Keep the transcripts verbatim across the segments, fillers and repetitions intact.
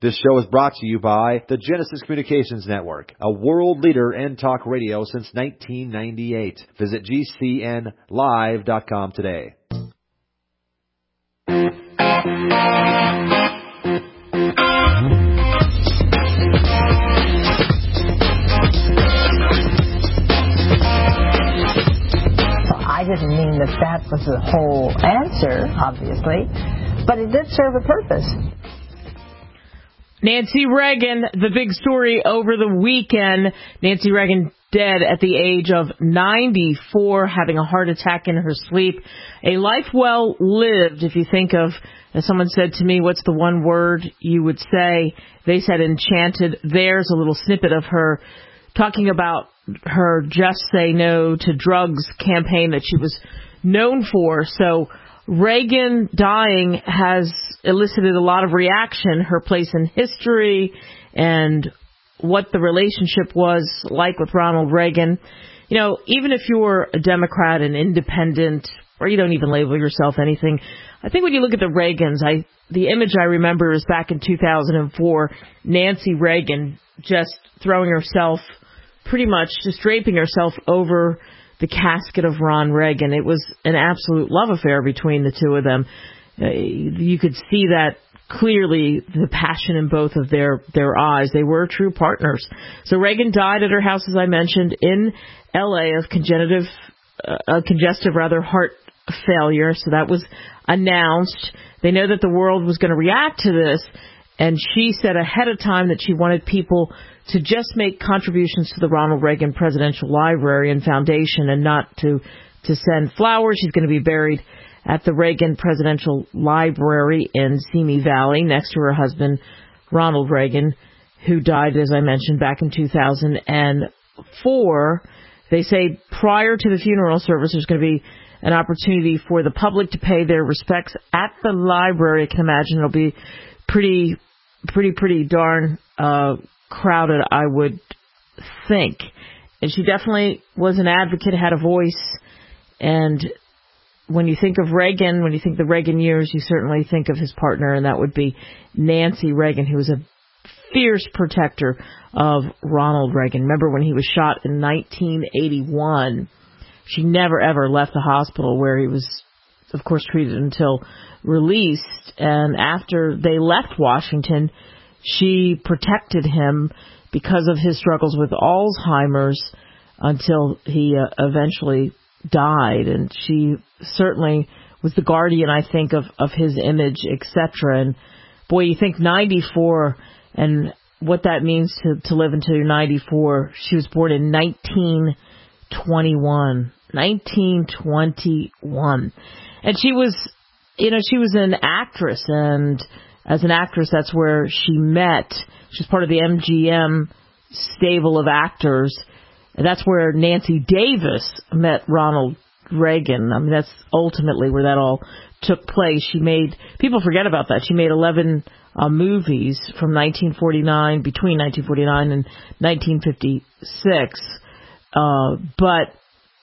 This show is brought to you by the Genesis Communications Network, a world leader in talk radio since nineteen ninety-eight. Visit G C N live dot com today. I didn't mean that that was the whole answer, obviously, but it did serve a purpose. Nancy Reagan, the big story over the weekend. Nancy Reagan dead at the age of ninety-four, having a heart attack in her sleep. A life well lived, if you think of, as someone said to me, what's the one word you would say? They said enchanted. There's a little snippet of her talking about her Just Say No to Drugs campaign that she was known for. So Reagan dying has elicited a lot of reaction, her place in history and what the relationship was like with Ronald Reagan. You know, even if you're a Democrat, an independent, or you don't even label yourself anything, I think when you look at the Reagans, I the image I remember is back in two thousand four, Nancy Reagan just throwing herself, pretty much just draping herself over the casket of Ron Reagan. It was an absolute love affair between the two of them. Uh, you could see that clearly, the passion in both of their, their eyes. They were true partners. So Reagan died at her house, as I mentioned, in L A of congenitive, uh, congestive, rather, heart failure. So that was announced. They know that the world was going to react to this, and she said ahead of time that she wanted people to just make contributions to the Ronald Reagan Presidential Library and Foundation and not to, to send flowers. She's going to be buried at the Reagan Presidential Library in Simi Valley next to her husband, Ronald Reagan, who died, as I mentioned, back in two thousand four. They say prior to the funeral service, there's going to be an opportunity for the public to pay their respects at the library. I can imagine it'll be pretty, pretty, pretty darn uh crowded, I would think. And she definitely was an advocate, had a voice. And when you think of Reagan, when you think the Reagan years, you certainly think of his partner, and that would be Nancy Reagan, who was a fierce protector of Ronald Reagan. Remember when he was shot in nineteen eighty-one, she never ever left the hospital where he was, of course, treated until released. And after they left Washington, she protected him because of his struggles with Alzheimer's until he uh, eventually died. And she certainly was the guardian, I think, of, of his image, et cetera. And boy, you think ninety-four and what that means to, to live until you're ninety-four. She was born in nineteen twenty-one. nineteen twenty-one. And she was, you know, she was an actress, and as an actress, that's where she met. She's part of the M G M stable of actors. And that's where Nancy Davis met Ronald Reagan. I mean, that's ultimately where that all took place. She made, people forget about that. She made eleven uh, movies from nineteen forty-nine, between nineteen forty-nine and nineteen fifty-six. Uh, but,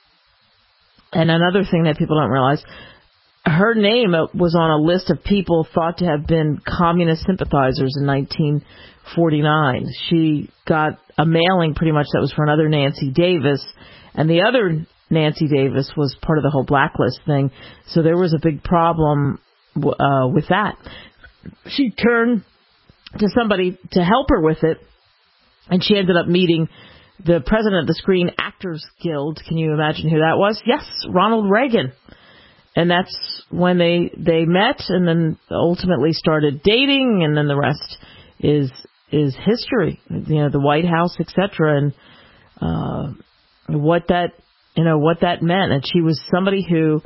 and another thing that people don't realize, her name was on a list of people thought to have been communist sympathizers in nineteen forty-nine. She got a mailing pretty much that was for another Nancy Davis, and the other Nancy Davis was part of the whole blacklist thing. So there was a big problem uh, with that. She turned to somebody to help her with it, and she ended up meeting the president of the Screen Actors Guild. Can you imagine who that was? Yes, Ronald Reagan. And that's when they they met and then ultimately started dating, and then the rest is is history. You know, the White House, et cetera, and uh, what that you know what that meant. And she was somebody who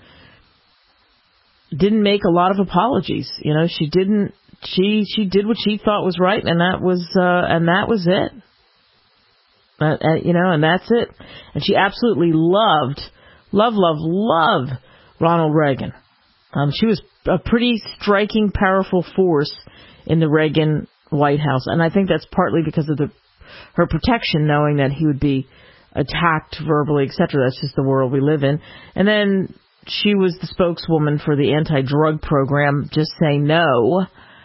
didn't make a lot of apologies. You know, she didn't. She she did what she thought was right, and that was uh, and that was it. Uh, uh, you know, and that's it. And she absolutely loved, love, love, love Ronald Reagan. Um, she was a pretty striking, powerful force in the Reagan White House. And I think that's partly because of the her protection, knowing that he would be attacked verbally, et cetera. That's just the world we live in. And then she was the spokeswoman for the anti-drug program, Just Say No.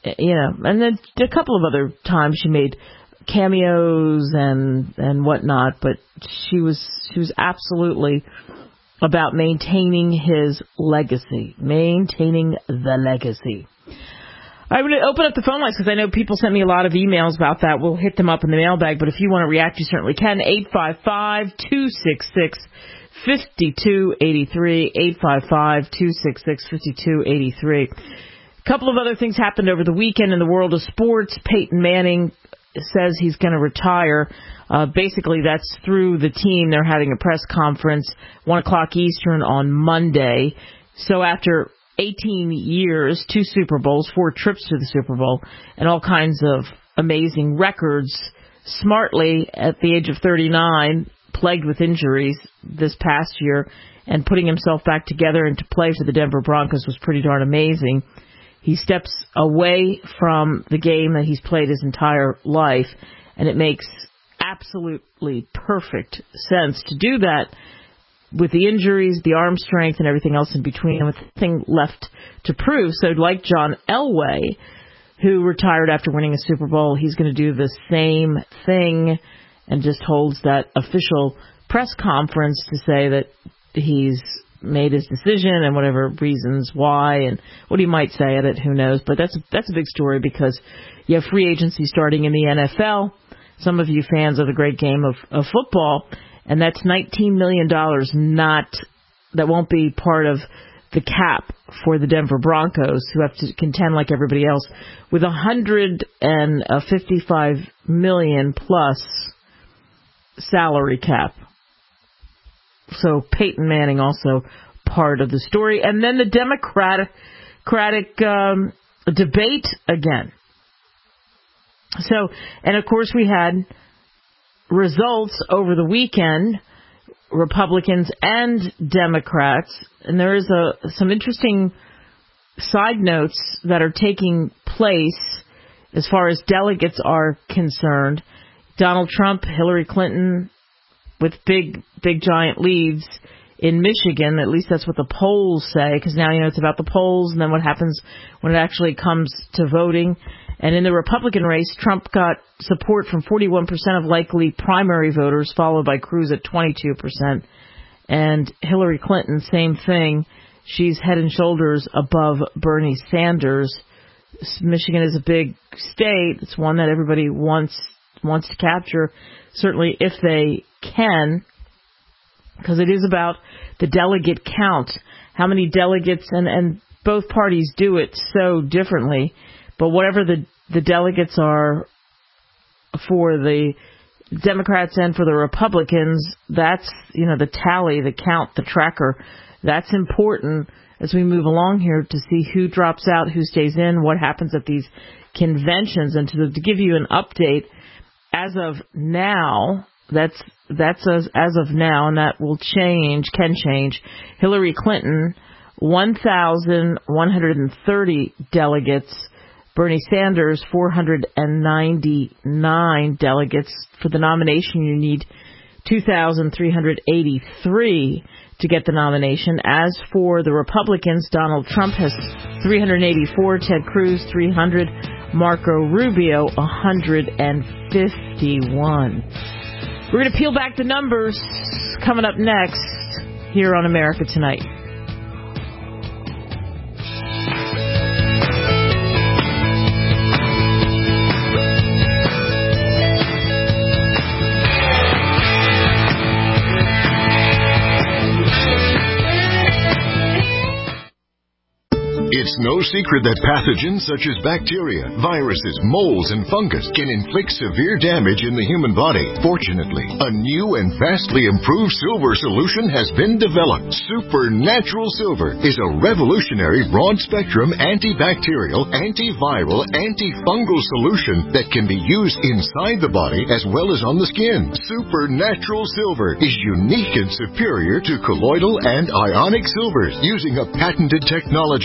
you know, and then a couple of other times she made cameos and and whatnot, but she was she was absolutely about maintaining his legacy, maintaining the legacy. I'm going to open up the phone lines because I know people sent me a lot of emails about that. We'll hit them up in the mailbag, but if you want to react, you certainly can. eight five five, two six six, five two eight three, eight five five, two six six, five two eight three. A couple of other things happened over the weekend in the world of sports. Peyton Manning says he's going to retire. Uh, basically, that's through the team. They're having a press conference, one o'clock Eastern on Monday. So after eighteen years, two Super Bowls, four trips to the Super Bowl, and all kinds of amazing records, smartly, at the age of thirty-nine, plagued with injuries this past year, and putting himself back together and to play for the Denver Broncos was pretty darn amazing. He steps away from the game that he's played his entire life, and it makes absolutely perfect sense to do that with the injuries, the arm strength, and everything else in between, and with nothing left to prove. So like John Elway, who retired after winning a Super Bowl, he's going to do the same thing and just holds that official press conference to say that he's made his decision and whatever reasons why and what he might say at it, who knows. But that's that's a big story because you have free agency starting in the N F L. Some of you fans of the great game of, of football, and that's nineteen million dollars not that won't be part of the cap for the Denver Broncos, who have to contend like everybody else with one hundred fifty-five million dollars plus salary cap. So Peyton Manning also part of the story. And then the Democratic, Democratic um, debate again. So, and of course we had results over the weekend, Republicans and Democrats, and there is a some interesting side notes that are taking place as far as delegates are concerned. Donald Trump, Hillary Clinton, with big, big, giant leads in Michigan. At least that's what the polls say, because now, you know, it's about the polls and then what happens when it actually comes to voting. And in the Republican race, Trump got support from forty-one percent of likely primary voters, followed by Cruz at twenty-two percent. And Hillary Clinton, same thing. She's head and shoulders above Bernie Sanders. Michigan is a big state. It's one that everybody wants wants to capture, certainly if they can, because it is about the delegate count. How many delegates, and, and both parties do it so differently, but whatever the, the delegates are for the Democrats and for the Republicans, that's, you know, the tally, the count, the tracker. That's important as we move along here to see who drops out, who stays in, what happens at these conventions. And to, to give you an update, as of now, that's that's as, as of now, and that will change, can change. Hillary Clinton, one thousand one hundred thirty delegates. Bernie Sanders, four hundred ninety-nine delegates. For the nomination, you need two thousand three hundred eighty-three to get the nomination. As for the Republicans, Donald Trump has three hundred eighty-four, Ted Cruz, three hundred, Marco Rubio, one hundred fifty-one. We're going to peel back the numbers coming up next here on America Tonight. It's no secret that pathogens such as bacteria, viruses, molds, and fungus can inflict severe damage in the human body. Fortunately, a new and vastly improved silver solution has been developed. Supernatural Silver is a revolutionary broad-spectrum antibacterial, antiviral, antifungal solution that can be used inside the body as well as on the skin. Supernatural Silver is unique and superior to colloidal and ionic silvers, using a patented technology that is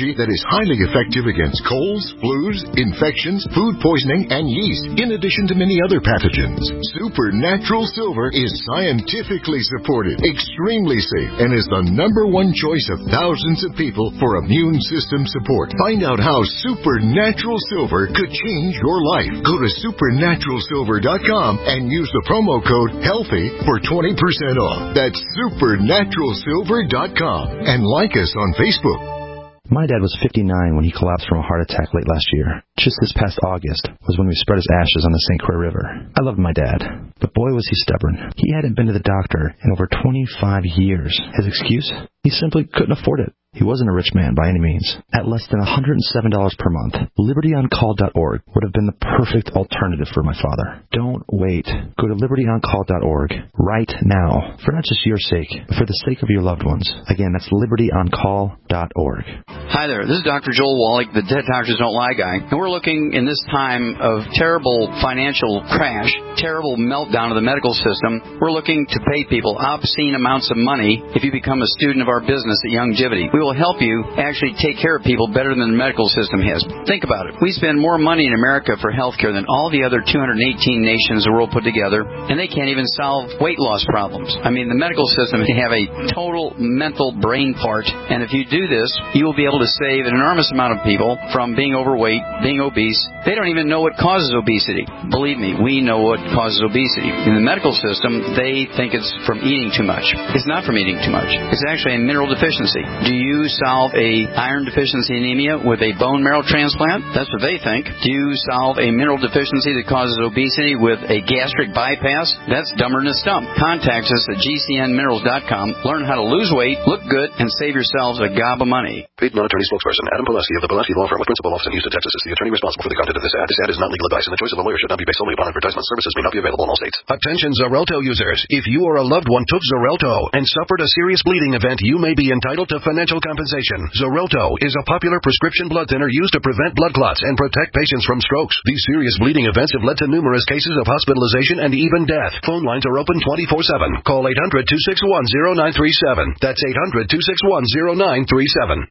highly effective against colds, flus, infections, food poisoning, and yeast, in addition to many other pathogens. Supernatural Silver is scientifically supported, extremely safe, and is the number one choice of thousands of people for immune system support. Find out how Supernatural Silver could change your life. Go to supernatural silver dot com and use the promo code HEALTHY for twenty percent off. That's supernatural silver dot com. And like us on Facebook. My dad was fifty-nine when he collapsed from a heart attack late last year. Just this past August was when we spread his ashes on the Saint Croix River. I loved my dad, but boy was he stubborn. He hadn't been to the doctor in over twenty-five years. His excuse? He simply couldn't afford it. He wasn't a rich man by any means. At less than one hundred seven dollars per month, liberty on call dot org would have been the perfect alternative for my father. Don't wait. Go to liberty on call dot org right now, for not just your sake, but for the sake of your loved ones. Again, that's liberty on call dot org. Hi there, this is Doctor Joel Wallach, the Dead Doctors Don't Lie guy, and we're looking in this time of terrible financial crash, terrible meltdown of the medical system, we're looking to pay people obscene amounts of money if you become a student of our business at Youngevity. We will help you actually take care of people better than the medical system has. Think about it. We spend more money in America for health care than all the other two hundred eighteen nations of the world put together, and they can't even solve weight loss problems. I mean, the medical system can have a total mental brain fart, and if you do this, you will be able to save an enormous amount of people from being overweight, being obese. They don't even know what causes obesity. Believe me, we know what causes obesity. In the medical system, they think it's from eating too much. It's not from eating too much. It's actually a mineral deficiency. Do you solve a iron deficiency anemia with a bone marrow transplant? That's what they think. Do you solve a mineral deficiency that causes obesity with a gastric bypass? That's dumber than a stump. Contact us at G C N minerals dot com. Learn how to lose weight, look good, and save yourselves a gob of money. Paid non-attorney spokesperson Adam Pulaski of the Pulaski Law Firm with principal office in Houston, Texas is the attorney responsible for the content of this ad. This ad is not legal advice, and the choice of a lawyer should not be based solely upon advertisement. Services may not be available in all states. Attention Xarelto users. If you or a loved one took Xarelto and suffered a serious bleeding event, you may be entitled to financial compensation. Xarelto is a popular prescription blood thinner used to prevent blood clots and protect patients from strokes. These serious bleeding events have led to numerous cases of hospitalization and even death. Phone lines are open twenty-four seven. Call eight hundred, two six one, zero nine three seven. That's eight hundred, two six one, zero nine three seven.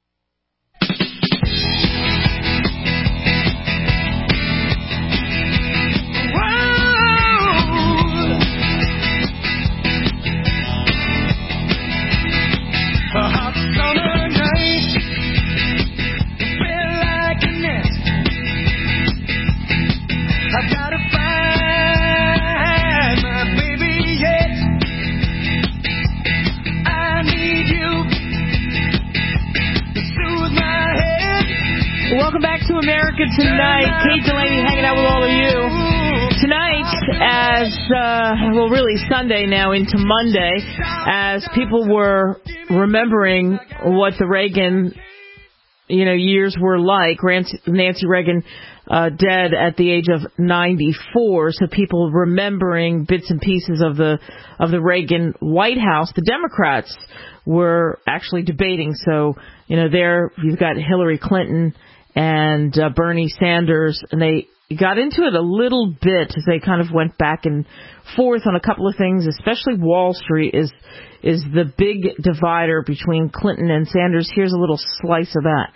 Welcome back to America Tonight. Kate Delaney hanging out with all of you. Tonight, as, uh, well, really Sunday now into Monday, as people were remembering what the Reagan, you know, years were like. Nancy Reagan uh, dead at the age of ninety-four, so people remembering bits and pieces of the of the Reagan White House. The Democrats were actually debating. So, you know, there you've got Hillary Clinton and uh, Bernie Sanders, and they got into it a little bit as they kind of went back and forth on a couple of things, especially Wall Street is is the big divider between Clinton and Sanders. Here's a little slice of that.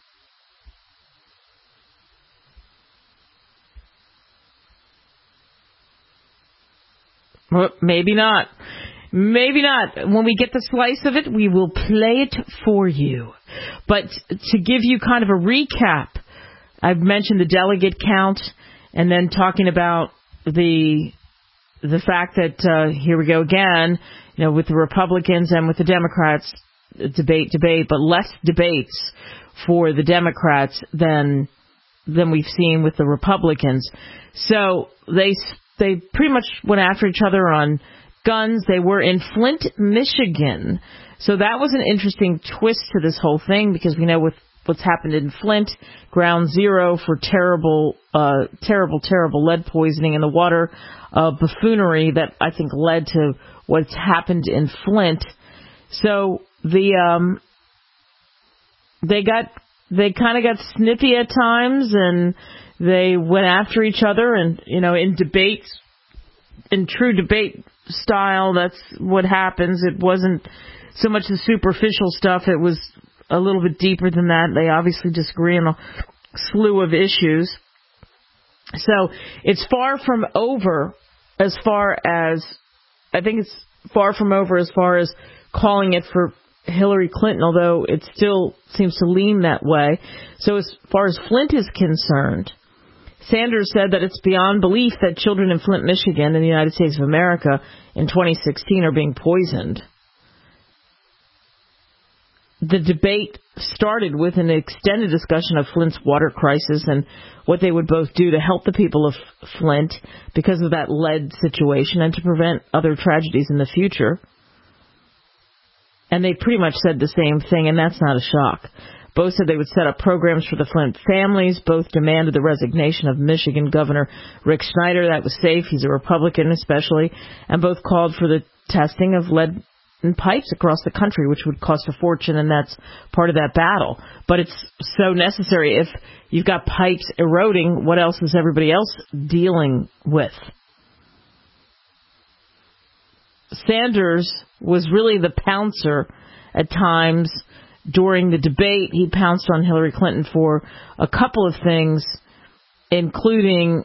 Well, maybe not. Maybe not. When we get the slice of it, we will play it for you. But to give you kind of a recap, I've mentioned the delegate count and then talking about the the fact that, uh, here we go again, you know, with the Republicans and with the Democrats, debate, debate, but less debates for the Democrats than than we've seen with the Republicans. So they they pretty much went after each other on guns. They were in Flint, Michigan. So that was an interesting twist to this whole thing, because we know with what's happened in Flint, ground zero for terrible, uh, terrible, terrible lead poisoning in the water, uh, buffoonery that I think led to what's happened in Flint. So the, um, they got, they kind of got snippy at times, and they went after each other, and, you know, in debates, in true debate style, that's what happens. It wasn't so much the superficial stuff. It was a little bit deeper than that. They obviously disagree on a slew of issues. So it's far from over as far as, I think it's far from over as far as calling it for Hillary Clinton, although it still seems to lean that way. So as far as Flint is concerned, Sanders said that it's beyond belief that children in Flint, Michigan, in the United States of America in twenty sixteen are being poisoned. The debate started with an extended discussion of Flint's water crisis and what they would both do to help the people of Flint because of that lead situation and to prevent other tragedies in the future. And they pretty much said the same thing, and that's not a shock. Both said they would set up programs for the Flint families. Both demanded the resignation of Michigan Governor Rick Snyder. That was safe. He's a Republican especially. And both called for the testing of lead and pipes across the country, which would cost a fortune, and that's part of that battle. But it's so necessary. If you've got pipes eroding, what else is everybody else dealing with? Sanders was really the pouncer at times during the debate. He pounced on Hillary Clinton for a couple of things, including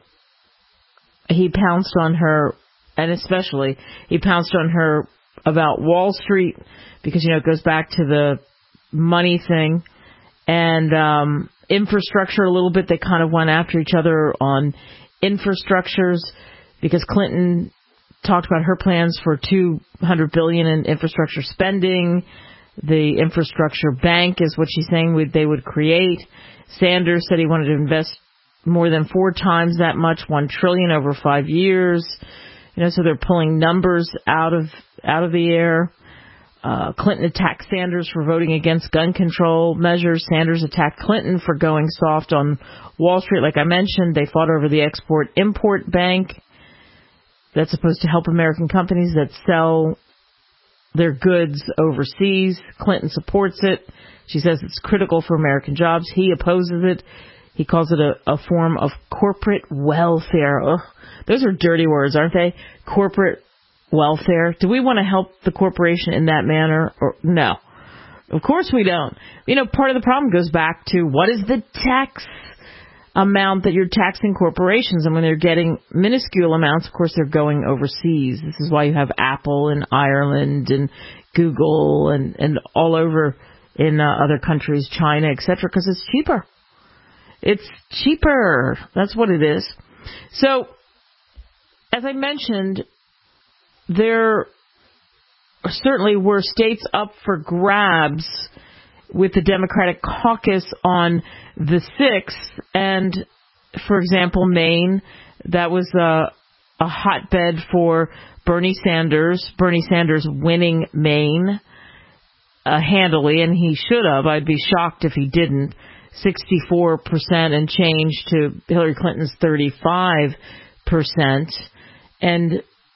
he pounced on her, and especially he pounced on her about Wall Street, because, you know, it goes back to the money thing, and um, infrastructure a little bit. They kind of went after each other on infrastructures, because Clinton talked about her plans for two hundred billion dollars in infrastructure spending. The infrastructure bank is what she's saying would, they would create. Sanders said he wanted to invest more than four times that much, one trillion dollars over five years. You know, so they're pulling numbers out of out of the air. Uh, Clinton attacked Sanders for voting against gun control measures. Sanders attacked Clinton for going soft on Wall Street. Like I mentioned, they fought over the Export-Import Bank that's supposed to help American companies that sell their goods overseas. Clinton supports it. She says it's critical for American jobs. He opposes it. He calls it a, a form of corporate welfare. Ugh, those are dirty words, aren't they? Corporate welfare. Do we want to help the corporation in that manner? Or no. Of course we don't. You know, part of the problem goes back to what is the tax amount that you're taxing corporations, and when they're getting minuscule amounts, of course, they're going overseas. This is why you have Apple in Ireland and Google and, and all over in uh, other countries, China, et cetera, because it's cheaper. It's cheaper. That's what it is. So, as I mentioned, there certainly were states up for grabs with the Democratic caucus on the sixth. And, for example, Maine, that was a, a hotbed for Bernie Sanders. Bernie Sanders winning Maine uh, handily, and he should have. I'd be shocked if he didn't. sixty-four percent and change to Hillary Clinton's thirty-five percent. And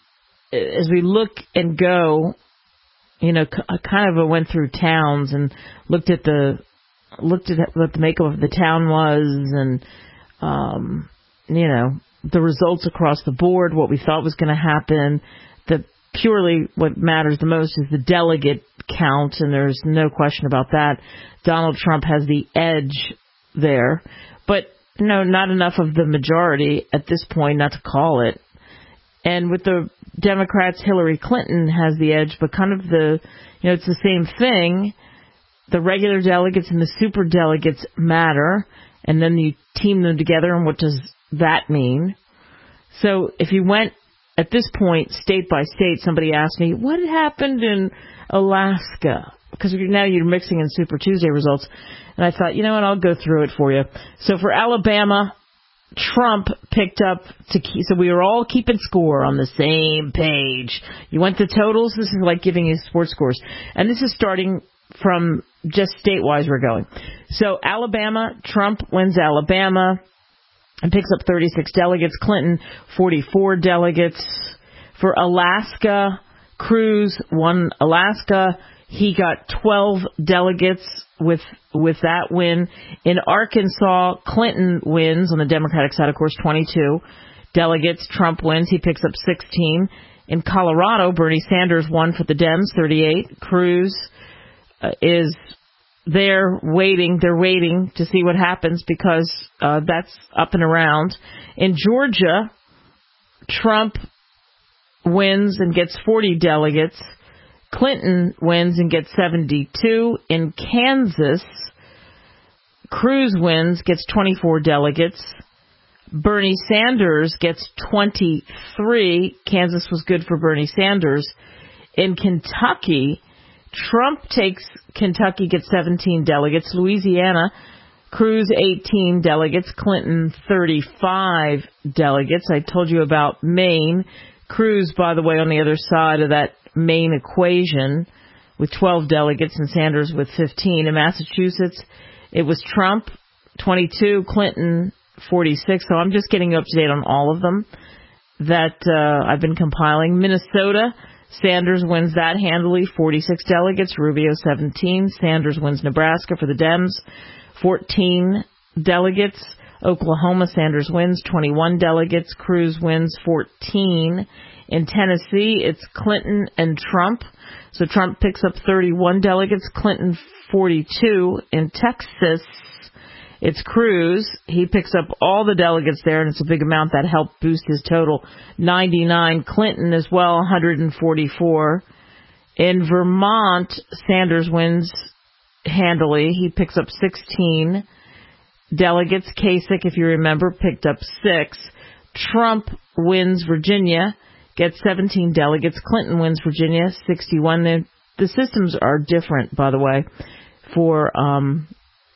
as we look and go, you know, I kind of went through towns and looked at the looked at what the makeup of the town was, and um, you know, the results across the board, what we thought was going to happen. The purely what matters the most is the delegate count, and there's no question about that. Donald Trump has the edge there, but no, not enough of the majority at this point not to call it. And with the Democrats, Hillary Clinton has the edge, but kind of the, you know, it's the same thing. The regular delegates and the super delegates matter, and then you team them together, and what does that mean? So if you went, at this point, state by state, somebody asked me, what happened in Alaska? Because now you're mixing in Super Tuesday results. And I thought, you know what, I'll go through it for you. So for Alabama, Trump picked up to keep, so we were all keeping score on the same page. You went to totals. This is like giving you sports scores. And this is starting from just state-wise we're going. So Alabama, Trump wins Alabama and picks up thirty-six delegates. Clinton, forty-four delegates. For Alaska, Cruz won Alaska. He got twelve delegates with with that win. In Arkansas, Clinton wins on the Democratic side, of course, twenty-two delegates. Trump wins. He picks up sixteen. In Colorado, Bernie Sanders won for the Dems, thirty-eight. Cruz uh, is there waiting. They're waiting to see what happens because uh, that's up and around. In Georgia, Trump wins and gets forty delegates. Clinton wins and gets seventy-two. In Kansas, Cruz wins, gets twenty-four delegates. Bernie Sanders gets twenty-three. Kansas was good for Bernie Sanders. In Kentucky, Trump takes Kentucky, gets seventeen delegates. Louisiana, Cruz eighteen delegates. Clinton thirty-five delegates. I told you about Maine. Cruz, by the way, on the other side of that Maine equation with twelve delegates and Sanders with fifteen. In Massachusetts, it was Trump twenty-two, Clinton forty-six. So I'm just getting up to date on all of them that uh, I've been compiling. Minnesota, Sanders wins that handily, forty-six delegates. Rubio seventeen. Sanders wins Nebraska for the Dems, fourteen delegates. Oklahoma, Sanders wins, twenty-one delegates. Cruz wins, fourteen. In Tennessee, it's Clinton and Trump. So Trump picks up thirty-one delegates, Clinton forty-two. In Texas, it's Cruz. He picks up all the delegates there, and it's a big amount that helped boost his total. ninety-nine. Clinton as well, one hundred forty-four. In Vermont, Sanders wins handily. He picks up sixteen delegates. Kasich, if you remember, picked up six. Trump wins Virginia, gets seventeen delegates. Clinton wins Virginia, sixty-one. The, the systems are different, by the way, for um,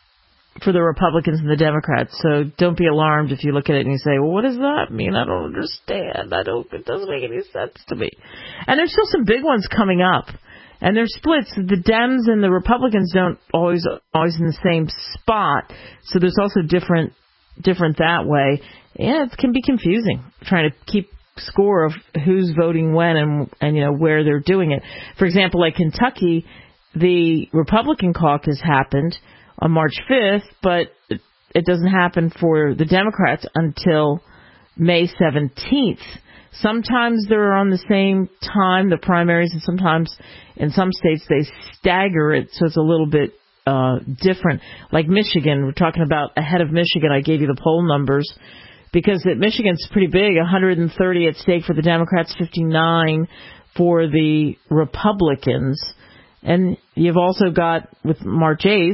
for the Republicans and the Democrats. So don't be alarmed if you look at it and you say, well, what does that mean? I don't understand. I don't. It doesn't make any sense to me. And there's still some big ones coming up. And there's splits. The Dems and the Republicans don't always always in the same spot. So there's also different different that way. Yeah, it can be confusing trying to keep score of who's voting when and, and you know, where they're doing it. For example, like Kentucky, the Republican caucus happened on March fifth, but it doesn't happen for the Democrats until May seventeenth. Sometimes they're on the same time, the primaries, and sometimes in some states they stagger it, so it's a little bit uh, different. Like Michigan, we're talking about ahead of Michigan. I gave you the poll numbers because at Michigan's pretty big, one hundred thirty at stake for the Democrats, fifty-nine for the Republicans. And you've also got with March eighth,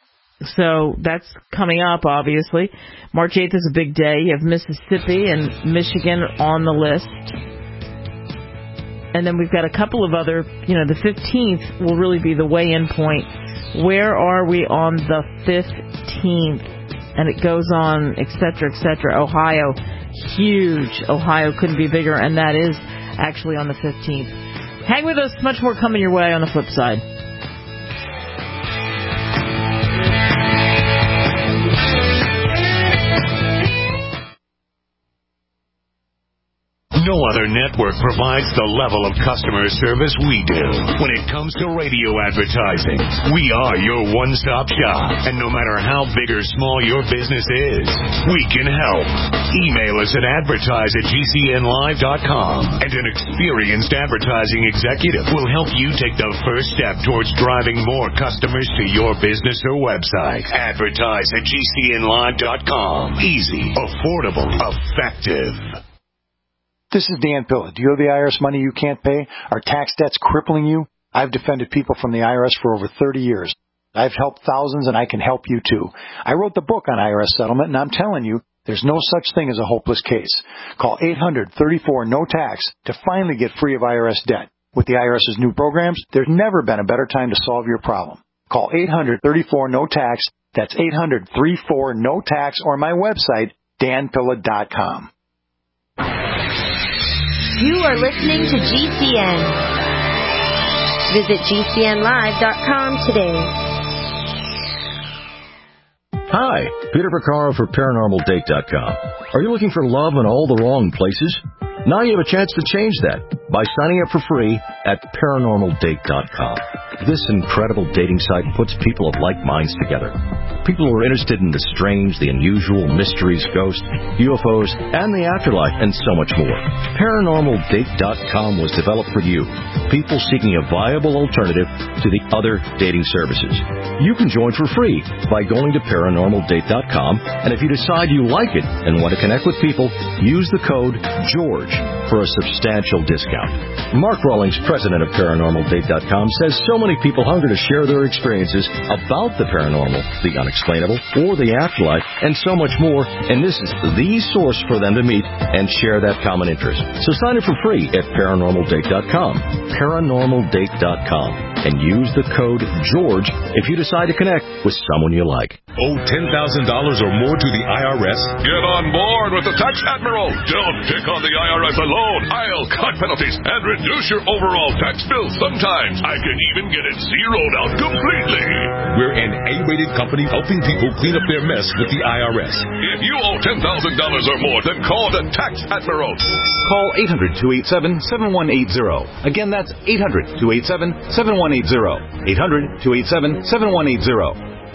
so that's coming up, obviously. March eighth is a big day. You have Mississippi and Michigan on the list. And then we've got a couple of other, you know, the fifteenth will really be the weigh-in point. Where are we on the fifteenth? And it goes on, et cetera, et cetera. Ohio, huge. Ohio couldn't be bigger, and that is actually on the fifteenth. Hang with us. Much more coming your way on the flip side. No other network provides the level of customer service we do when it comes to radio advertising. We are your one-stop shop, and no matter how big or small your business is, we can help. Email us at advertise at G C N live dot com, and an experienced advertising executive will help you take the first step towards driving more customers to your business or website. Advertise at G C N live dot com. Easy, affordable, effective. This is Dan Pilla. Do you owe the I R S money you can't pay? Are tax debts crippling you? I've defended people from the I R S for over thirty years. I've helped thousands, and I can help you too. I wrote the book on I R S settlement, and I'm telling you, there's no such thing as a hopeless case. Call eight hundred, thirty-four, no tax to finally get free of I R S debt. With the IRS's new programs, there's never been a better time to solve your problem. Call eight hundred, thirty-four, no tax. That's eight hundred, thirty-four, no tax, or my website, dan pilla dot com. You are listening to G C N. Visit G C N live dot com today. Hi, Peter Vaccaro for paranormal date dot com. Are you looking for love in all the wrong places? Now you have a chance to change that by signing up for free at paranormal date dot com. This incredible dating site puts people of like minds together. people who are interested in the strange, the unusual, mysteries, ghosts, U F Os, and the afterlife, and so much more. Paranormal Date dot com was developed for you, people seeking a viable alternative to the other dating services. You can join for free by going to Paranormal Date dot com, and if you decide you like it and want to connect with people, use the code GEORGE for a substantial discount. Mark Rawlings, president of Paranormal Date dot com, says so many people hunger to share their experiences about the paranormal, the unexplainable, or the afterlife, and so much more, and this is the source for them to meet and share that common interest. So sign up for free at Paranormal Date dot com, Paranormal Date dot com, and use the code GEORGE if you decide to connect with someone you like. Owe ten thousand dollars or more to the I R S? Get on board with the Tax Admiral. Don't pick on the I R S alone. I'll cut penalties and reduce your overall tax bill. Sometimes I can even get it zeroed out completely. We're an A-rated company helping people clean up their mess with the I R S. If you owe ten thousand dollars or more, then call the Tax Admiral. Call eight hundred, two eight seven, seven one eight zero. Again, that's eight hundred, two eight seven, seven one eight zero. eight hundred, two eight seven, seven one eight zero.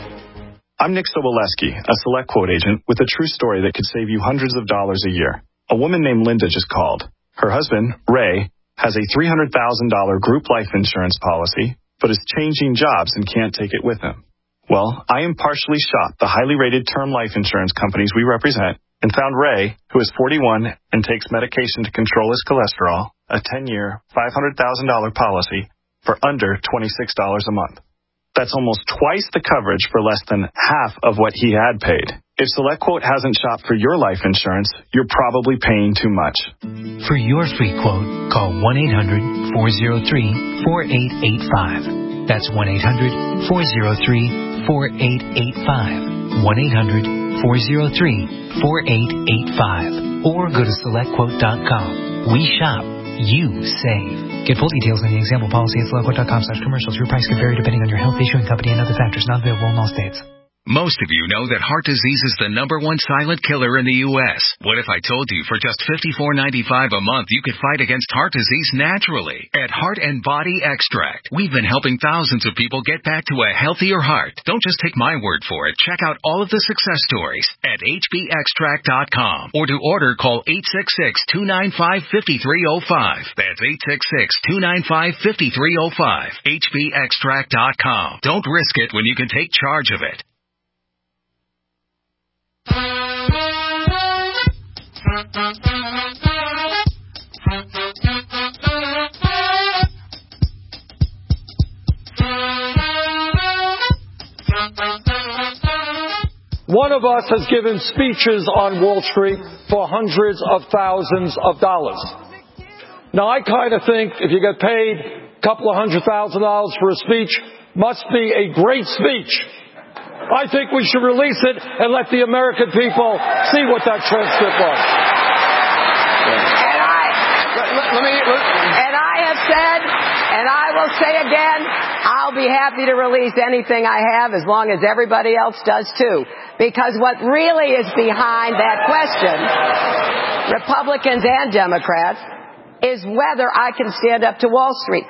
I'm Nick Soboleski, a Select Quote agent with a true story that could save you hundreds of dollars a year. A woman named Linda just called. Her husband, Ray, has a three hundred thousand dollars group life insurance policy, but is changing jobs and can't take it with him. Well, I impartially shopped the highly rated term life insurance companies we represent and found Ray, who is forty-one and takes medication to control his cholesterol, a ten-year, five hundred thousand dollars policy for under twenty-six dollars a month. That's almost twice the coverage for less than half of what he had paid. If SelectQuote hasn't shopped for your life insurance, you're probably paying too much. For your free quote, call one eight hundred, four oh three, four eight eight five. That's one eight hundred, four oh three, four eight eight five. one eight hundred, four oh three, four eight eight five. Or go to select quote dot com. We shop. You save. Get full details on the example policy at select quote dot com slash commercials. Your price can vary depending on your health, issuing company, and other factors. Not available in all states. Most of you know that heart disease is the number one silent killer in the U S What if I told you for just fifty-four ninety-five a month you could fight against heart disease naturally? At Heart and Body Extract, we've been helping thousands of people get back to a healthier heart. Don't just take my word for it. Check out all of the success stories at H B extract dot com, or to order, call eight six six, two nine five, five three zero five. That's eight six six, two nine five, five three zero five. H B extract dot com. Don't risk it when you can take charge of it. One of us has given speeches on Wall Street for hundreds of thousands of dollars. Now, I kind of think if you get paid a couple of hundred thousand dollars for a speech, must be a great speech. I think we should release it and let the American people see what that transcript was. And I, let me, let, and I have said, and I will say again, I'll be happy to release anything I have as long as everybody else does too. Because what really is behind that question, Republicans and Democrats, is whether I can stand up to Wall Street.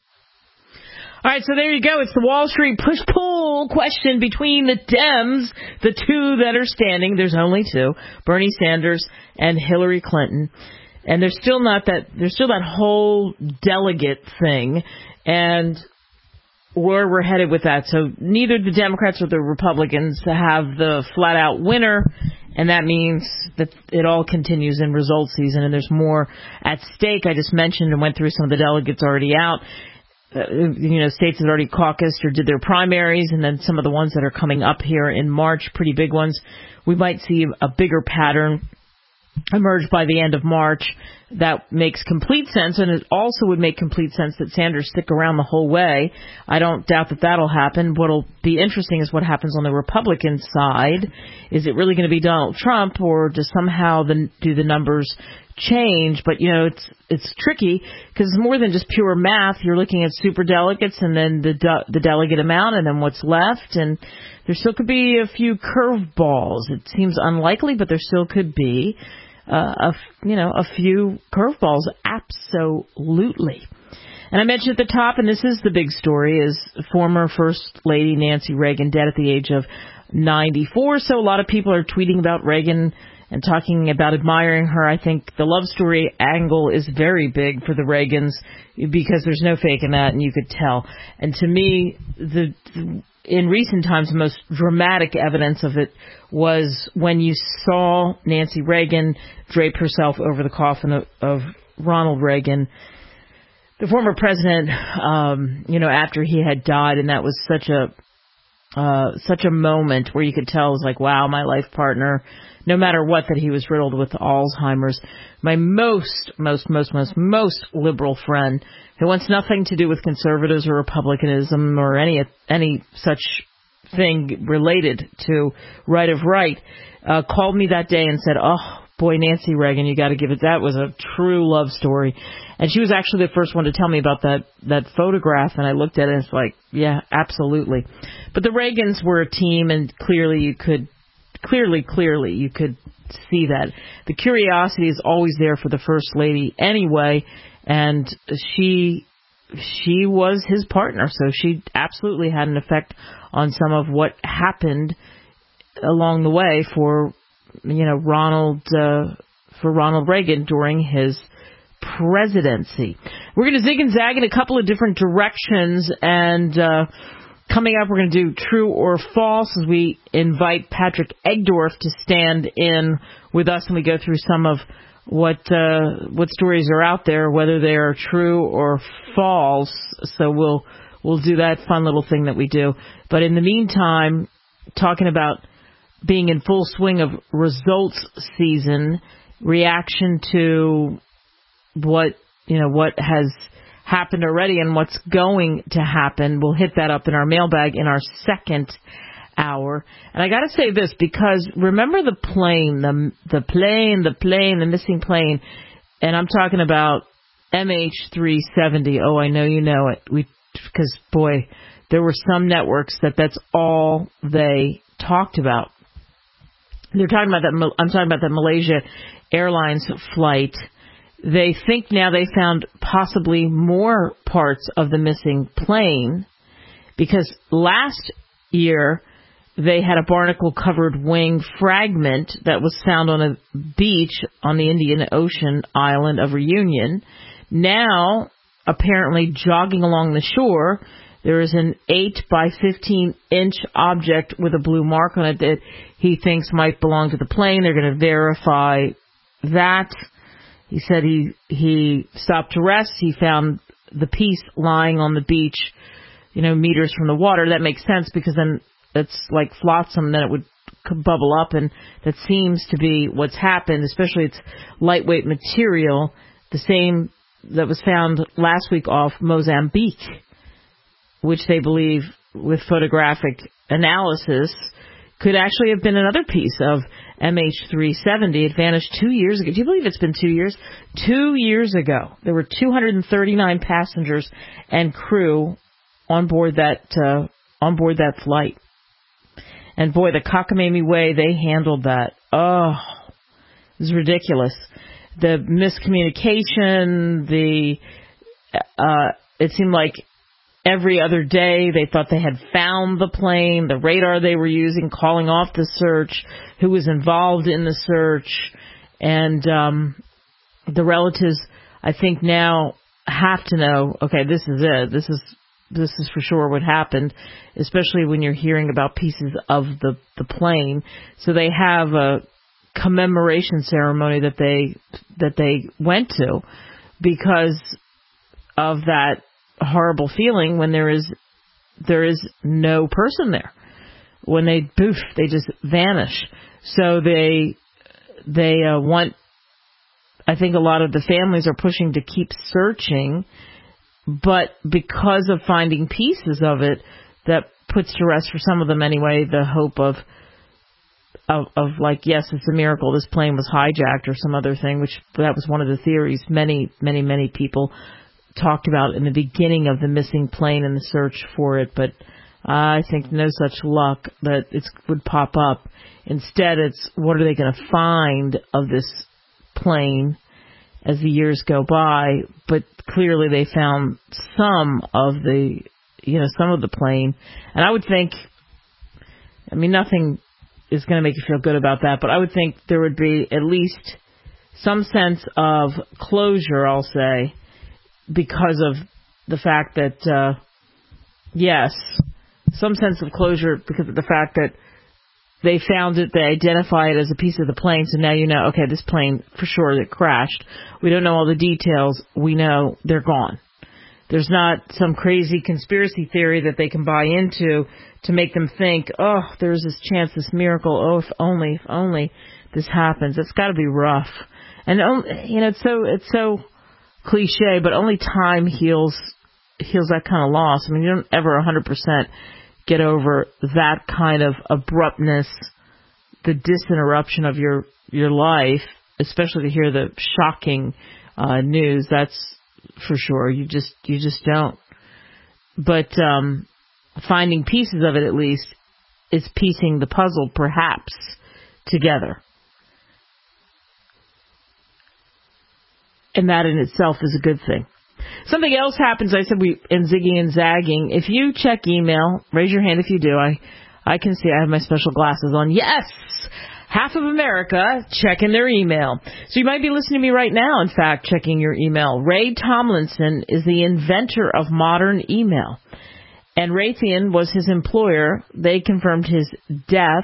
All right, so there you go. It's the Wall Street push-pull question between the Dems, the two that are standing. There's only two, Bernie Sanders and Hillary Clinton. And there's still not that, there's still that whole delegate thing. And where we're headed with that. So neither the Democrats or the Republicans have the flat-out winner. And that means that it all continues in results season. And there's more at stake. I just mentioned and went through some of the delegates already out. Uh, you know, states that already caucused or did their primaries, and then some of the ones that are coming up here in March, pretty big ones. We might see a bigger pattern emerge by the end of March. That makes complete sense, and it also would make complete sense that Sanders stick around the whole way. I don't doubt that that'll happen. What'll be interesting is what happens on the Republican side. Is it really going to be Donald Trump, or does somehow the, do the numbers change? But, you know, it's it's tricky because it's more than just pure math. You're looking at super delegates and then the de- the delegate amount and then what's left. And there still could be a few curveballs. It seems unlikely, but there still could be, uh, a, you know, a few curveballs. Absolutely. And I mentioned at the top, and this is the big story, is former First Lady Nancy Reagan, dead at the age of ninety-four. So a lot of people are tweeting about Reagan and talking about admiring her. I think the love story angle is very big for the Reagans because there's no faking that, and you could tell. And to me, the in recent times, the most dramatic evidence of it was when you saw Nancy Reagan drape herself over the coffin of, of Ronald Reagan, the former president, um, you know, after he had died, and that was such a uh, such a moment where you could tell it was like, wow, my life partner, no matter what, that he was riddled with Alzheimer's. My most, most, most, most, most liberal friend, who wants nothing to do with conservatives or republicanism or any any such thing related to right of right, uh, called me that day and said, oh, boy, Nancy Reagan, you got to give it. That was a true love story. And she was actually the first one to tell me about that, that photograph, and I looked at it and it's like, yeah, absolutely. But the Reagans were a team, and clearly you could Clearly, clearly, you could see that. The curiosity is always there for the First Lady anyway, and she she was his partner, so she absolutely had an effect on some of what happened along the way for, you know, Ronald uh, for Ronald Reagan during his presidency. We're going to zig and zag in a couple of different directions, and uh coming up, we're going to do true or false as we invite Patrick Egdorf to stand in with us, and we go through some of what uh, what stories are out there, whether they are true or false. So we'll we'll do that fun little thing that we do. But in the meantime, talking about being in full swing of results season, reaction to what you know what has happened already and what's going to happen. We'll hit that up in our mailbag in our second hour. And I got to say this, because remember the plane, the the plane, the plane, the missing plane, and I'm talking about M H three seventy. Oh, I know you know it. We because boy, there were some networks that that's all they talked about. They're talking about that. I'm talking about that Malaysia Airlines flight. They think now they found possibly more parts of the missing plane, because last year they had a barnacle-covered wing fragment that was found on a beach on the Indian Ocean island of Reunion. Now, apparently jogging along the shore, there is an eight by fifteen inch object with a blue mark on it that he thinks might belong to the plane. They're going to verify that. He said he he stopped to rest. He found the piece lying on the beach, you know, meters from the water. That makes sense, because then it's like flotsam, then it would bubble up, and that seems to be what's happened, especially it's lightweight material, the same that was found last week off Mozambique, which they believe, with photographic analysis, could actually have been another piece of M H three seventy. It vanished two years ago. Do you believe it's been two years? Two years ago. There were two hundred thirty-nine passengers and crew on board that uh, on board that flight. And boy, the cockamamie way they handled that. Oh, it was ridiculous. The miscommunication, the uh, it seemed like every other day they thought they had found the plane, the radar they were using, calling off the search, who was involved in the search, and um, the relatives, I think, now have to know, okay, this is it. This is this is for sure what happened, especially when you're hearing about pieces of the, the plane. So they have a commemoration ceremony that they that they went to because of that horrible feeling when there is there is no person there. When they poof, they just vanish. So they they uh, want. I think a lot of the families are pushing to keep searching, but because of finding pieces of it, that puts to rest for some of them anyway the hope of of, of like, yes, it's a miracle this plane was hijacked or some other thing, which that was one of the theories many, many, many people talked about in the beginning of the missing plane and the search for it, but I think no such luck that it would pop up. Instead, it's what are they going to find of this plane as the years go by, but clearly they found some of the, you know, some of the plane. And I would think, I mean, nothing is going to make you feel good about that, but I would think there would be at least some sense of closure, I'll say, because of the fact that, uh, yes, some sense of closure because of the fact that they found it, they identify it as a piece of the plane, so now you know, okay, this plane for sure that crashed. We don't know all the details. We know they're gone. There's not some crazy conspiracy theory that they can buy into to make them think, oh, there's this chance, this miracle, oh, if only, if only this happens. It's got to be rough. And, you know, it's so, it's so cliche, but only time heals, heals that kind of loss. I mean, you don't ever one hundred percent get over that kind of abruptness, the disinterruption of your, your life, especially to hear the shocking uh, news. That's for sure. You just, you just don't. But um, finding pieces of it, at least, is piecing the puzzle, perhaps, together. And that in itself is a good thing. Something else happens. I said we in zigging and zagging. If you check email, raise your hand if you do. I, I can see I have my special glasses on. Yes, half of America checking their email. So you might be listening to me right now. In fact, checking your email. Ray Tomlinson is the inventor of modern email, and Raytheon was his employer. They confirmed his death.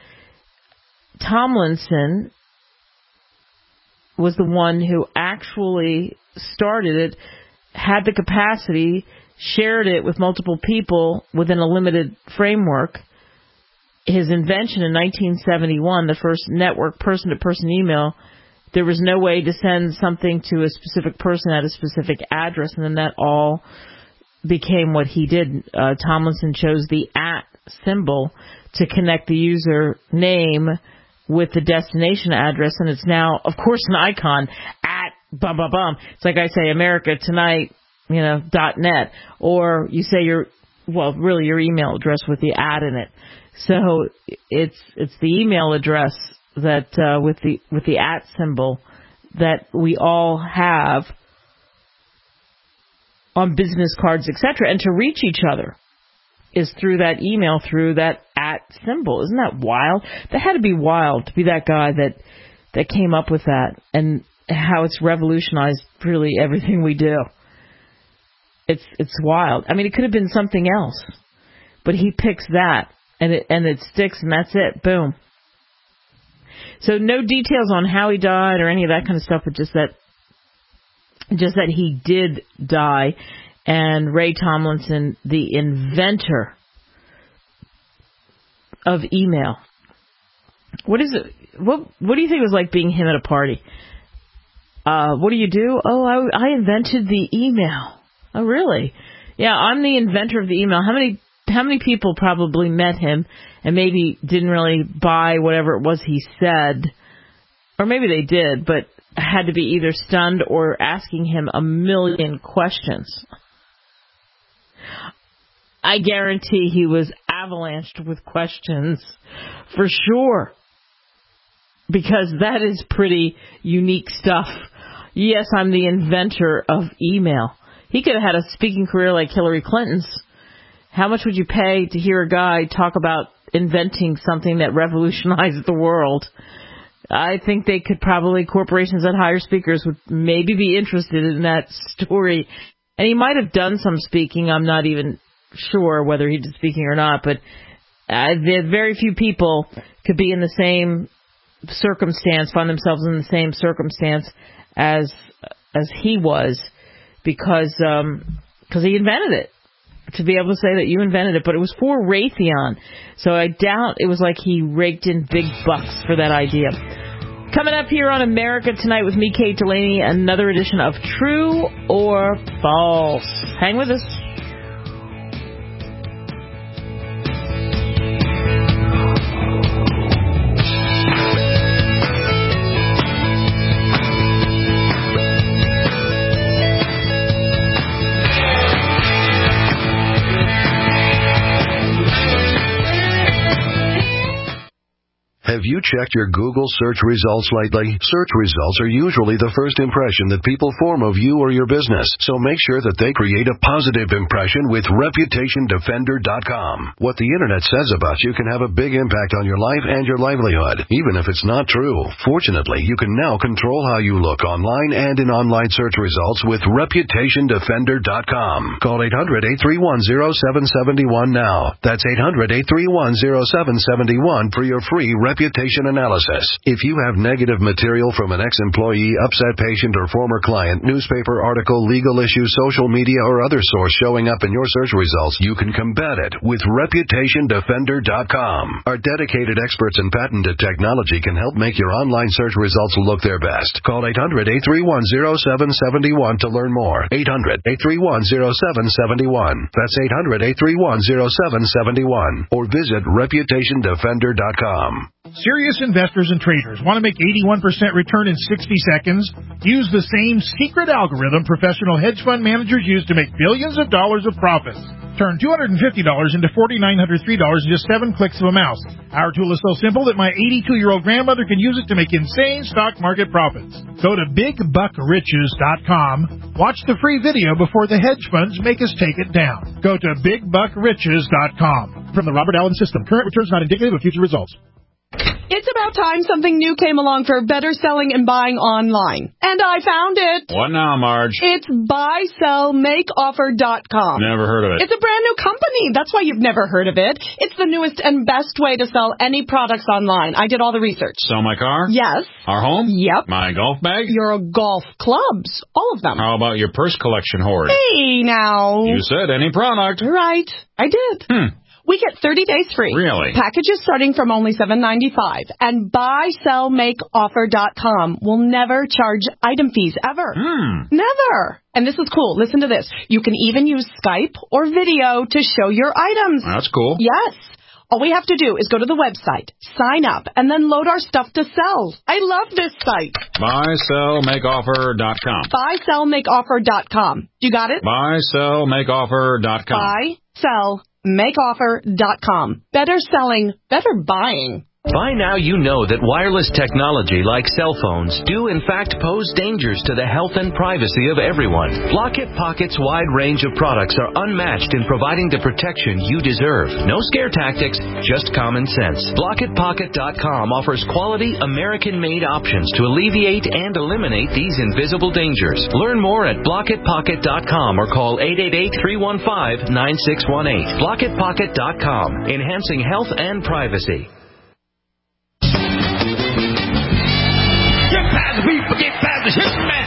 Tomlinson was the one who actually started it, had the capacity, shared it with multiple people within a limited framework. His invention in nineteen seventy-one, the first network person-to-person email, there was no way to send something to a specific person at a specific address, and then that all became what he did. Uh, Tomlinson chose the at symbol to connect the user name with the destination address, and it's now, of course, an icon, at bum bum bum. It's like I say, America Tonight, you know, dot net, or you say your, well, really your email address with the at in it. So it's it's the email address that uh, with the with the at symbol that we all have on business cards, et cetera, and to reach each other is through that email, through that at symbol. Isn't that wild? That had to be wild to be that guy that that came up with that, and how it's revolutionized really everything we do. It's it's wild. I mean, it could have been something else, but he picks that, and it and it sticks, and that's it. Boom. So no details on how he died or any of that kind of stuff, but just that just that he did die. And Ray Tomlinson, the inventor of email. What is it? What What do you think it was like being him at a party? Uh, what do you do? Oh, I, I invented the email. Oh, really? Yeah, I'm the inventor of the email. How many How many people probably met him and maybe didn't really buy whatever it was he said, or maybe they did, but had to be either stunned or asking him a million questions. I guarantee he was avalanched with questions, for sure, because that is pretty unique stuff. Yes, I'm the inventor of email. He could have had a speaking career like Hillary Clinton's. How much would you pay to hear a guy talk about inventing something that revolutionized the world? I think they could probably, corporations that hire speakers would maybe be interested in that story. And he might have done some speaking. I'm not even sure whether he did speaking or not, but uh, very few people could be in the same circumstance, find themselves in the same circumstance as as he was, because um, cause he invented it. To be able to say that you invented it, but it was for Raytheon, so I doubt it was like he raked in big bucks for that idea. Coming up here on America Tonight with me, Kate Delaney, another edition of True or False. Hang with us. Have Have you checked your Google search results lately? Search results are usually the first impression that people form of you or your business, so make sure that they create a positive impression with Reputation Defender dot com. What the internet says about you can have a big impact on your life and your livelihood, even if it's not true. Fortunately, you can now control how you look online and in online search results with Reputation Defender dot com. Call eight hundred, eight three one, zero seven seven one now. That's eight hundred, eight three one, zero seven seven one for your free reputation analysis. If you have negative material from an ex-employee, upset patient, or former client, newspaper article, legal issue, social media, or other source showing up in your search results, you can combat it with Reputation Defender dot com. Our dedicated experts in patented technology can help make your online search results look their best. Call eight hundred, eight three one, zero seven seven one to learn more. eight hundred, eight three one, zero seven seven one. That's eight hundred, eight three one, zero seven seven one. Or visit Reputation Defender dot com. Serious investors and traders want to make eighty-one percent return in sixty seconds? Use the same secret algorithm professional hedge fund managers use to make billions of dollars of profits. Turn two hundred fifty dollars into four thousand nine hundred three dollars in just seven clicks of a mouse. Our tool is so simple that my eighty-two-year-old grandmother can use it to make insane stock market profits. Go to big buck riches dot com. Watch the free video before the hedge funds make us take it down. Go to big buck riches dot com. From the Robert Allen System, current returns not indicative of future results. It's about time something new came along for better selling and buying online. And I found it. What now, Marge? It's buy sell make offer dot com. Never heard of it. It's a brand new company. That's why you've never heard of it. It's the newest and best way to sell any products online. I did all the research. Sell my car? Yes. Our home? Yep. My golf bag? Your golf clubs. All of them. How about your purse collection hoard? Hey, now. You said any product. Right. I did. Hmm. We get thirty days free. Really? Packages starting from only seven ninety-five. And buy sell make offer dot com will never charge item fees ever. Hmm. Never. And this is cool. Listen to this. You can even use Skype or video to show your items. That's cool. Yes. All we have to do is go to the website, sign up, and then load our stuff to sell. I love this site. buy sell make offer dot com. buy sell make offer dot com. You got it? buy sell make offer dot com. buy sell make offer dot com. Better selling, better buying. By now you know that wireless technology like cell phones do in fact pose dangers to the health and privacy of everyone. Blockit Pocket's wide range of products are unmatched in providing the protection you deserve. No scare tactics, just common sense. Blockit Pocket dot com offers quality American-made options to alleviate and eliminate these invisible dangers. Learn more at Blockit Pocket dot com or call eight eight eight, three one five, nine six one eight. Blockit Pocket dot com, enhancing health and privacy. Get past the people, get past the shit, man.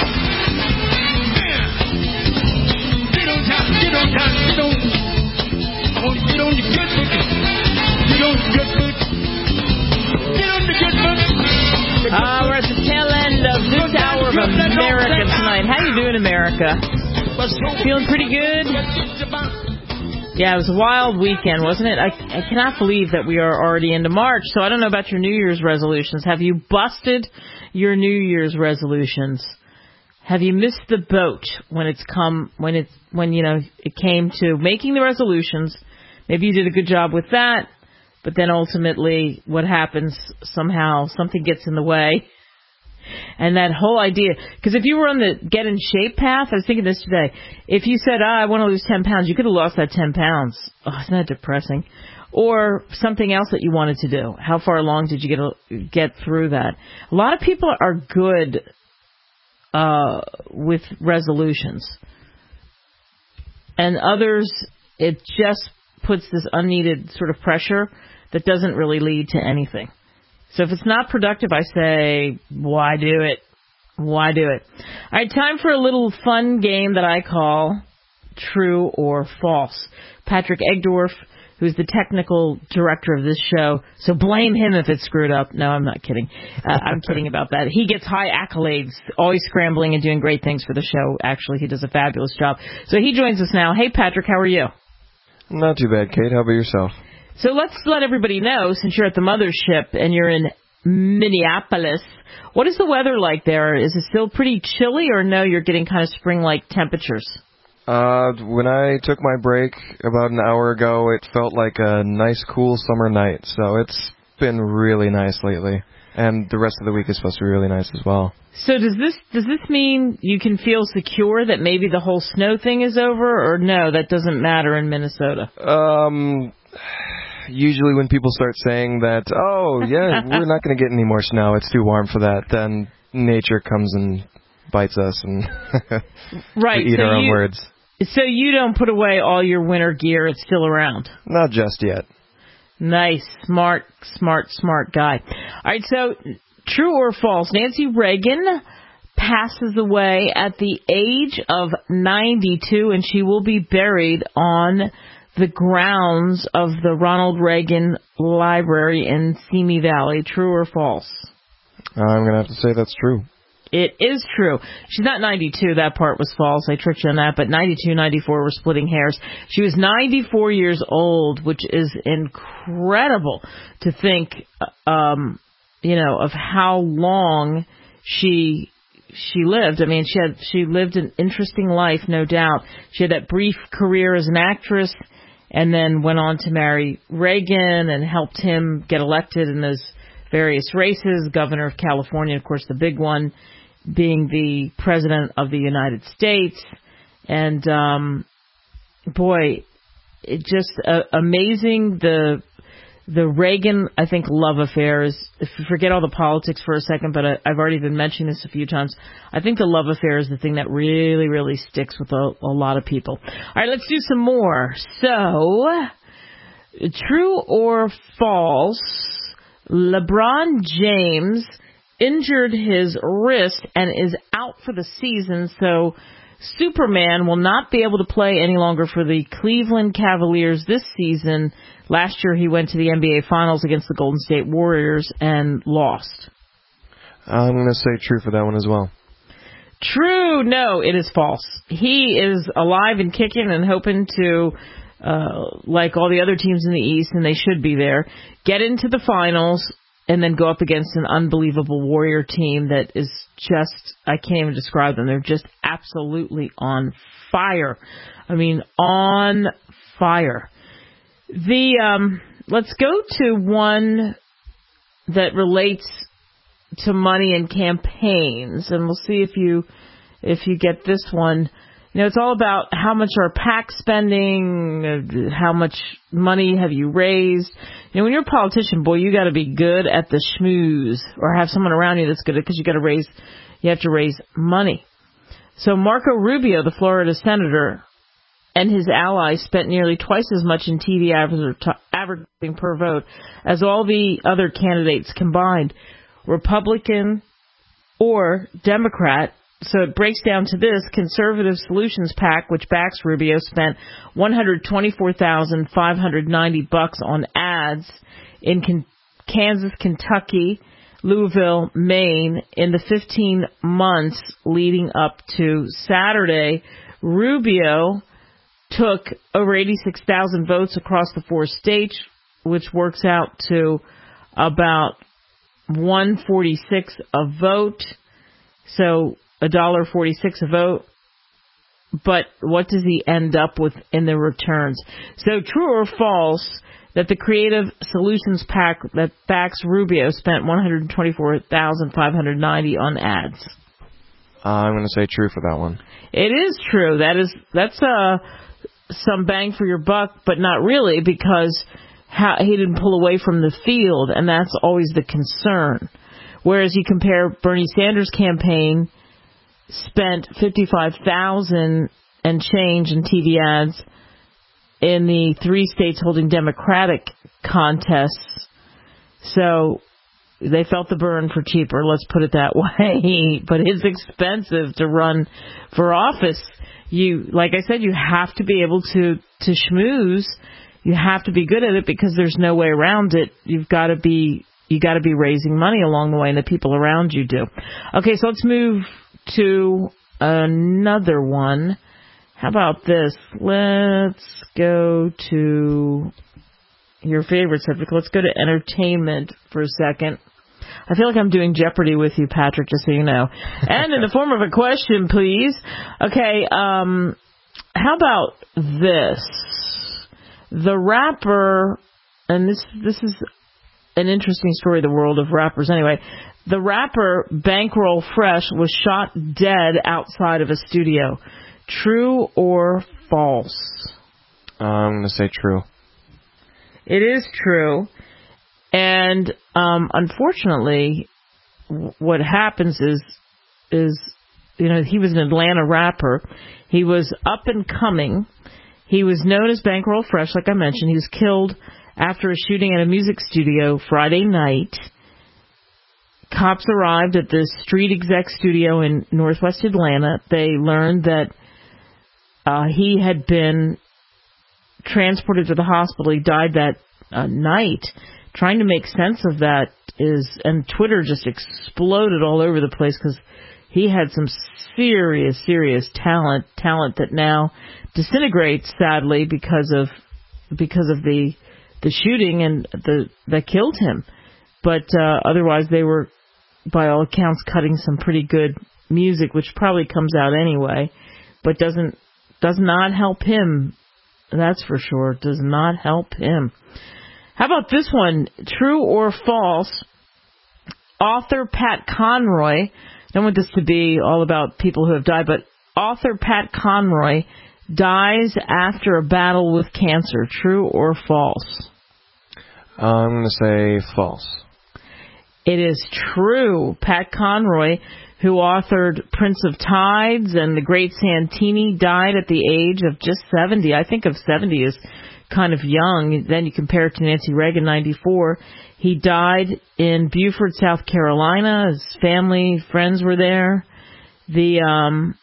Get on time, get on time, get on. I want you to get on your good foot. Get on your good foot. Get on the good foot. Uh, we're at the tail end of this hour of America tonight. How you doing, America? Feeling pretty good? Yeah, it was a wild weekend, wasn't it? I, I cannot believe that we are already into March, so I don't know about your New Year's resolutions. Have you busted your New Year's resolutions? Have you missed the boat when it's come, when it's, when, you know, it came to making the resolutions? Maybe you did a good job with that, but then ultimately what happens, somehow something gets in the way. And that whole idea, because if you were on the get in shape path, I was thinking this today, if you said, oh, I want to lose ten pounds, you could have lost that ten pounds. Oh, isn't that depressing? Or something else that you wanted to do. How far along did you get get through that? A lot of people are good uh, with resolutions. And others, it just puts this unneeded sort of pressure that doesn't really lead to anything. So if it's not productive, I say, why do it? Why do it? All right, time for a little fun game that I call True or False. Patrick Egdorf, who's the technical director of this show, so blame him if it's screwed up. No, I'm not kidding. Uh, I'm kidding about that. He gets high accolades, always scrambling and doing great things for the show. Actually, he does a fabulous job. So he joins us now. Hey, Patrick, how are you? Not too bad, Kate. How about yourself? So let's let everybody know, since you're at the mothership and you're in Minneapolis, what is the weather like there? Is it still pretty chilly, or no, you're getting kind of spring-like temperatures? Uh, when I took my break about an hour ago, it felt like a nice, cool summer night. So it's been really nice lately. And the rest of the week is supposed to be really nice as well. So does this does this mean you can feel secure that maybe the whole snow thing is over, or no, that doesn't matter in Minnesota? Um, usually when people start saying that, oh, yeah, we're not going to get any more snow, it's too warm for that, then nature comes and bites us and right, we eat so our own you, words. So you don't put away all your winter gear, it's still around? Not just yet. Nice, smart, smart, smart guy. All right, so true or false, Nancy Reagan passes away at the age of ninety-two, and she will be buried on the grounds of the Ronald Reagan Library in Simi Valley. True or false? I'm going to have to say that's true. It is true. She's not ninety-two. That part was false. I tricked you on that. But ninety-two, ninety-four, we're splitting hairs. She was ninety-four years old, which is incredible to think, um, you know, of how long she she lived. I mean, she had she lived an interesting life, no doubt. She had that brief career as an actress, and then went on to marry Reagan and helped him get elected in those various races. Governor of California, of course, the big one, being the President of the United States. And, um, boy, it just uh, amazing. The the Reagan, I think, love affair is, if you forget all the politics for a second, but I, I've already been mentioning this a few times, I think the love affair is the thing that really, really sticks with a, a lot of people. All right, let's do some more. So, true or false, LeBron James injured his wrist and is out for the season, so Superman will not be able to play any longer for the Cleveland Cavaliers this season. Last year he went to the N B A Finals against the Golden State Warriors and lost. I'm going to say true for that one as well. True. No, it is false. He is alive and kicking and hoping to, uh, like all the other teams in the East, and they should be there, get into the finals and then go up against an unbelievable Warrior team that is just, I can't even describe them. They're just absolutely on fire. I mean, on fire. The, um, let's go to one that relates to money and campaigns, and we'll see if you, if you get this one. You know, it's all about how much are PAC spending, how much money have you raised. You know, when you're a politician, boy, you got to be good at the schmooze, or have someone around you that's good at, because you got to raise, you have to raise money. So Marco Rubio, the Florida senator, and his allies spent nearly twice as much in T V advertising per vote as all the other candidates combined, Republican or Democrat. So it breaks down to this. Conservative Solutions PAC, which backs Rubio, spent one hundred twenty-four thousand five hundred ninety bucks on ads in Con- Kansas, Kentucky, Louisville, Maine in the fifteen months leading up to Saturday. Rubio took over eighty-six thousand votes across the four states, which works out to about one forty-six a vote. So a dollar forty-six a vote. But what does he end up with in the returns? So true or false that the Creative Solutions PAC that backs Rubio spent one hundred twenty-four thousand five hundred ninety on ads? Uh, I'm going to say true for that one. It is true. That is that's uh some bang for your buck, but not really, because how, he didn't pull away from the field, and that's always the concern. Whereas you compare Bernie Sanders' campaign spent fifty-five thousand and change in T V ads in the three states holding Democratic contests. So they felt the burn for cheaper, let's put it that way. But it's expensive to run for office. You, like I said, you have to be able to, to schmooze. You have to be good at it, because there's no way around it. You've got to be, you got to be raising money along the way, and the people around you do. Okay, so let's move to another one. How about this? Let's go to your favorite subject. Let's go to entertainment for a second. I feel like I'm doing Jeopardy with you, Patrick, just so you know. And in the form of a question, please. Okay, um, how about this? The rapper, and this this is an interesting story, the world of rappers. Anyway, the rapper Bankroll Fresh was shot dead outside of a studio. True or false? Uh, I'm going to say true. It is true. And um, unfortunately, w- what happens is, is, you know, he was an Atlanta rapper. He was up and coming. He was known as Bankroll Fresh, like I mentioned. He was killed after a shooting at a music studio Friday night. Cops arrived at the Street Exec studio in Northwest Atlanta. They learned that uh, he had been transported to the hospital. He died that uh, night. Trying to make sense of that is, and Twitter just exploded all over the place because he had some serious, serious talent, talent that now disintegrates, sadly, because of because of the the shooting and the that killed him. But uh, otherwise, they were, by all accounts, cutting some pretty good music, which probably comes out anyway, but doesn't does not help him. That's for sure. Does not help him. How about this one? True or false? Author Pat Conroy. I don't want this to be all about people who have died, but author Pat Conroy dies after a battle with cancer. True or false? I'm going to say false. It is true. Pat Conroy, who authored Prince of Tides and The Great Santini, died at the age of just seventy. I think of seventy as kind of young. Then you compare it to Nancy Reagan, ninety-four. He died in Beaufort, South Carolina. His family, friends were there. The um,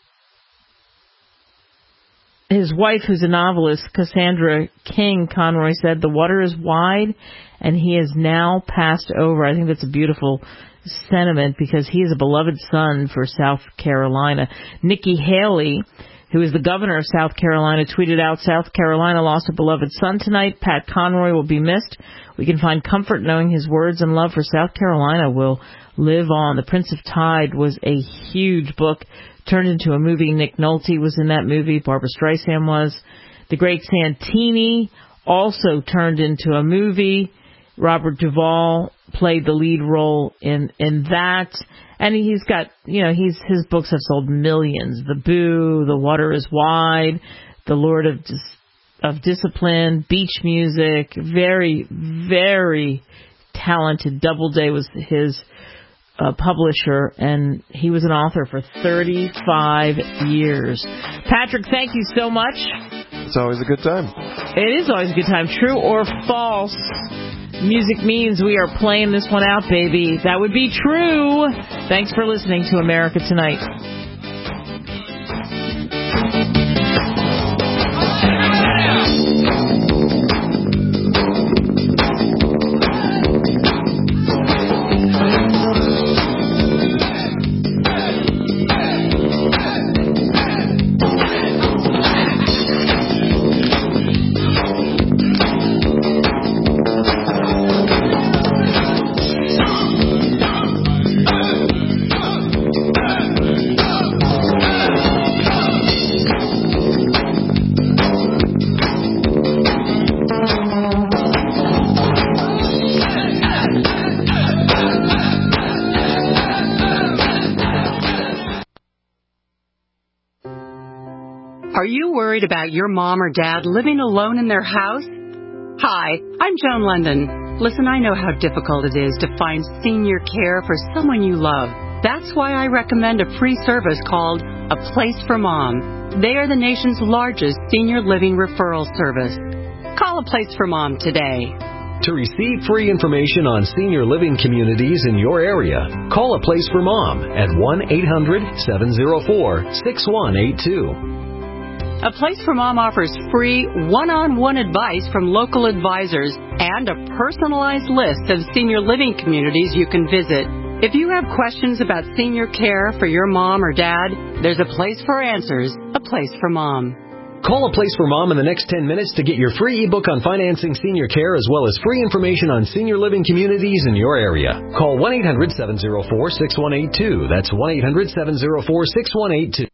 his wife, who's a novelist, Cassandra King Conroy, said, "The water is wide, and he has now passed over." I think that's a beautiful sentiment because he is a beloved son for South Carolina. Nikki Haley, who is the governor of South Carolina, tweeted out, "South Carolina lost a beloved son tonight. Pat Conroy will be missed. We can find comfort knowing his words and love for South Carolina will live on." The Prince of Tide was a huge book, turned into a movie. Nick Nolte was in that movie. Barbara Streisand was. The Great Santini also turned into a movie. Robert Duvall played the lead role in, in that. And he's got, you know, he's, his books have sold millions. The Boo, The Water is Wide, The Lord of Dis- of Discipline, Beach Music. Very, very talented. Doubleday was his uh, publisher, and he was an author for thirty-five years. Patrick, thank you so much. It's always a good time. It is always a good time. True or false? Music means we are playing this one out, baby. That would be true. Thanks for listening to America Tonight. Are you worried about your mom or dad living alone in their house? Hi, I'm Joan London. Listen, I know how difficult it is to find senior care for someone you love. That's why I recommend a free service called A Place for Mom. They are the nation's largest senior living referral service. Call A Place for Mom today. To receive free information on senior living communities in your area, call A Place for Mom at one eight hundred seven oh four six one eight two. A Place for Mom offers free one-on-one advice from local advisors and a personalized list of senior living communities you can visit. If you have questions about senior care for your mom or dad, there's a place for answers. A Place for Mom. Call A Place for Mom in the next ten minutes to get your free ebook on financing senior care as well as free information on senior living communities in your area. Call one eight hundred seven oh four six one eight two. That's one eight hundred seven oh four six one eight two.